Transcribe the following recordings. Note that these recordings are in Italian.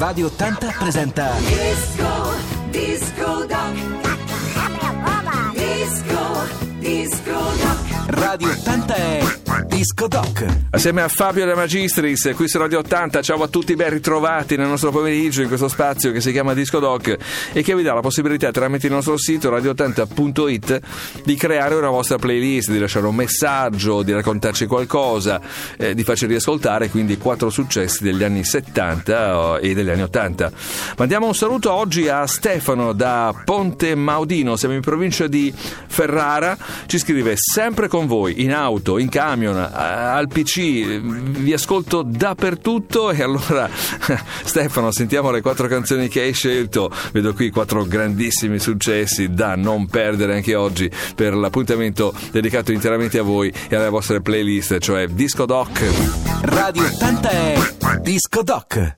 Radio 80 presenta Disco Doc. Disco Doc. Radio 80 è Disco Doc. Assieme a Fabio De Magistris, qui su Radio 80. Ciao a tutti, ben ritrovati nel nostro pomeriggio in questo spazio che si chiama Disco Doc e che vi dà la possibilità tramite il nostro sito radio80.it di creare una vostra playlist, di lasciare un messaggio, di raccontarci qualcosa, di farci riascoltare quindi 4 successi degli anni 70 e degli anni 80. Mandiamo un saluto oggi a Stefano da Ponte Maudino, siamo in provincia di Ferrara. Ci scrive: sempre con voi, in auto, in camion, al PC, vi ascolto dappertutto. E allora Stefano, sentiamo le 4 canzoni che hai scelto. Vedo qui 4 grandissimi successi da non perdere anche oggi per l'appuntamento dedicato interamente a voi e alle vostre playlist, cioè Disco Doc. Radio 80 è Disco Doc.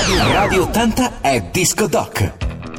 Radio 80 è Disco Doc.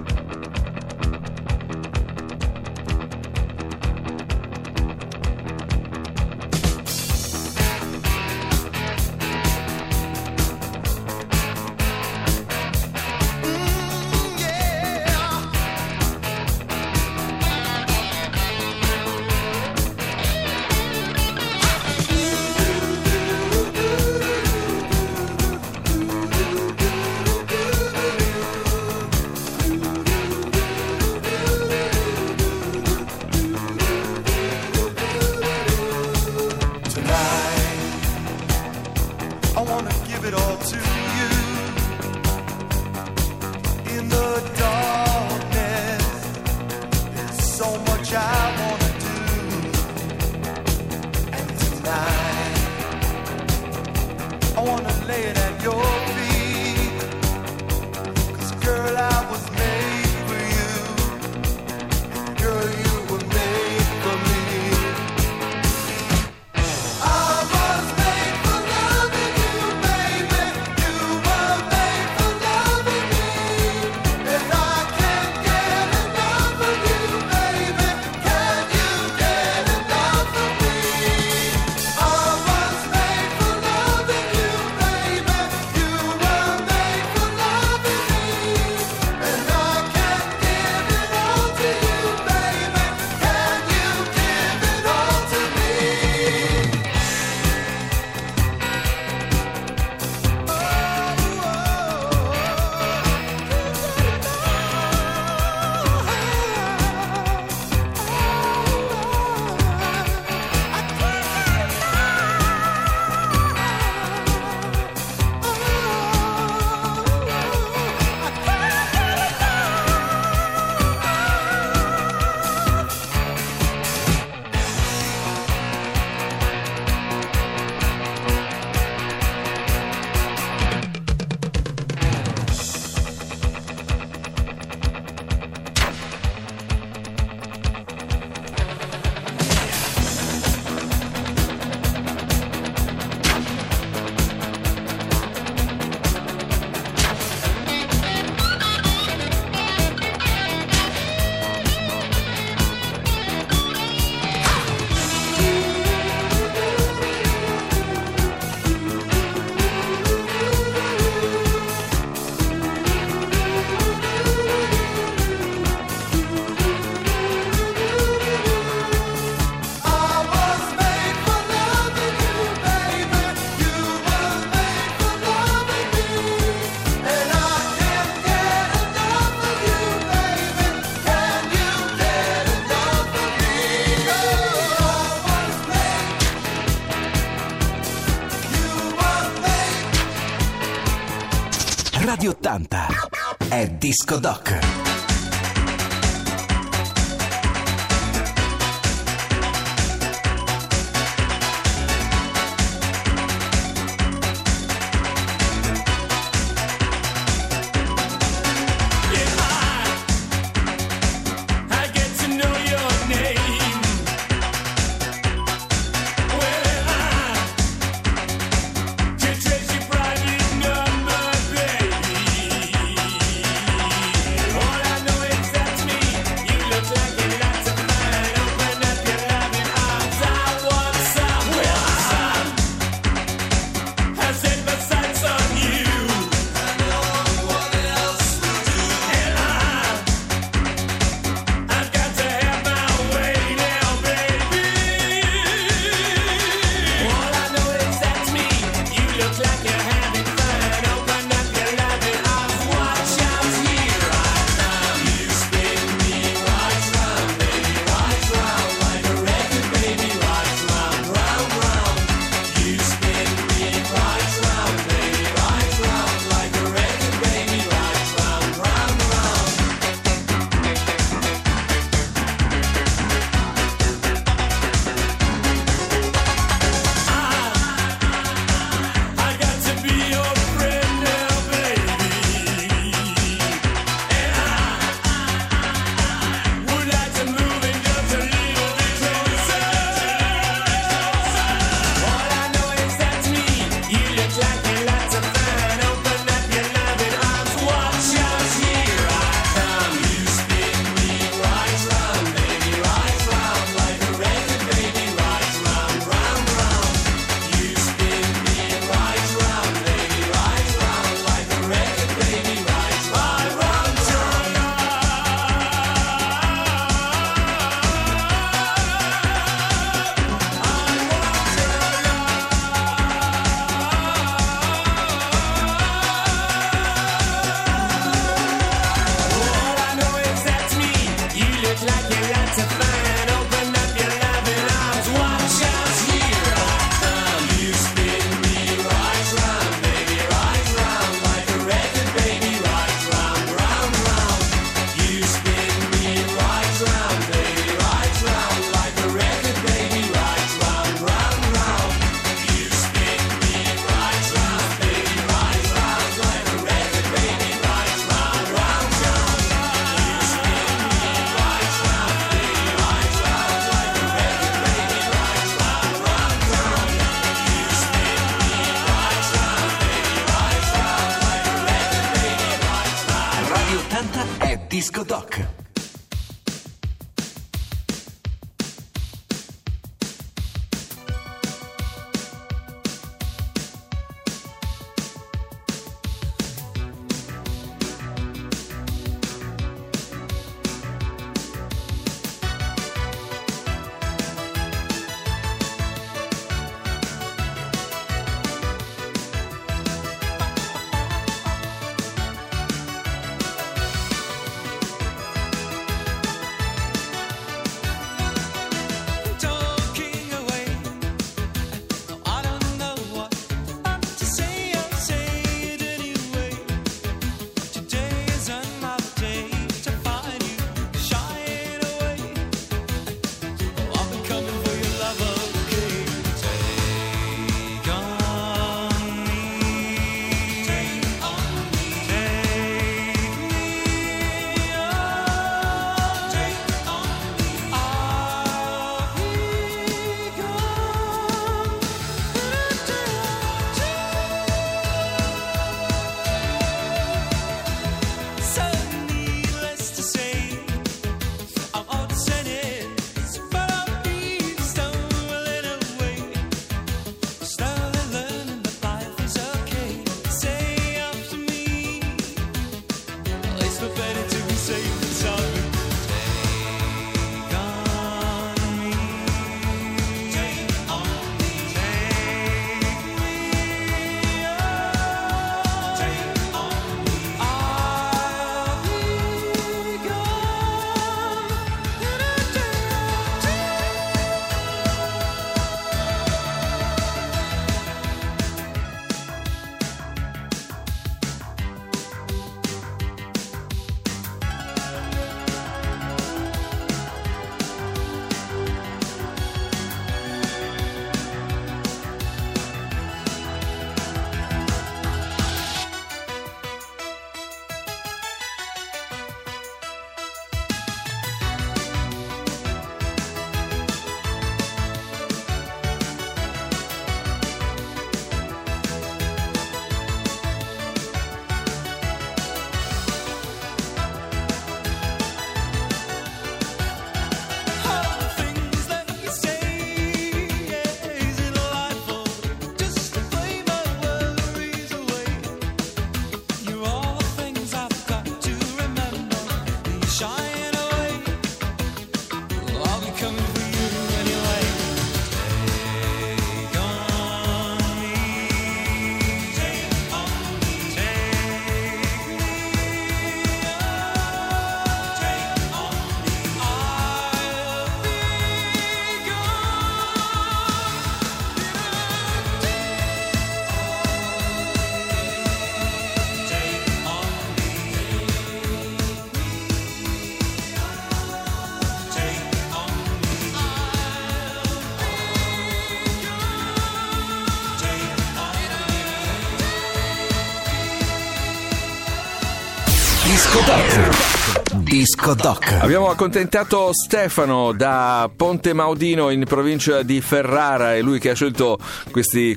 Radio 80 è Disco Doc. All I 80 è Disco Doc. Disco Doc. Disco Doc. Abbiamo accontentato Stefano da Ponte Maudino in provincia di Ferrara, è lui che ha scelto questi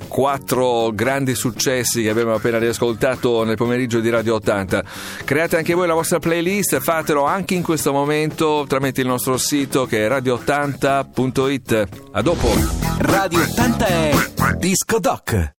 4 grandi successi che abbiamo appena riascoltato nel pomeriggio di Radio 80. Create anche voi la vostra playlist, fatelo anche in questo momento tramite il nostro sito che è radio80.it. A dopo. Radio 80 è Disco Doc.